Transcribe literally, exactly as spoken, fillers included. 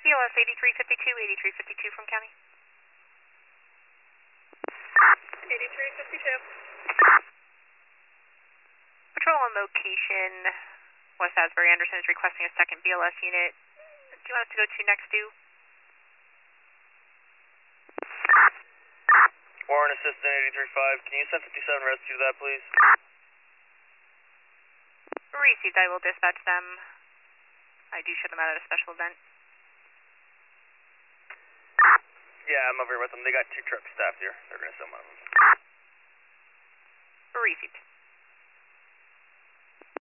B L S eighty-three fifty-two, eighty-three fifty-two from county. eighty-three fifty-two. Patrol on location, West Asbury. Anderson is requesting a second B L S unit. Do you want us to go to next due? Warren Assistant eighty-three five, can you send fifty-seven rescue to that, please? Received, I will dispatch them. I do ship them out at a special event. Yeah, I'm over here with them. They got two trucks staffed here. They're going to send one of them. Received.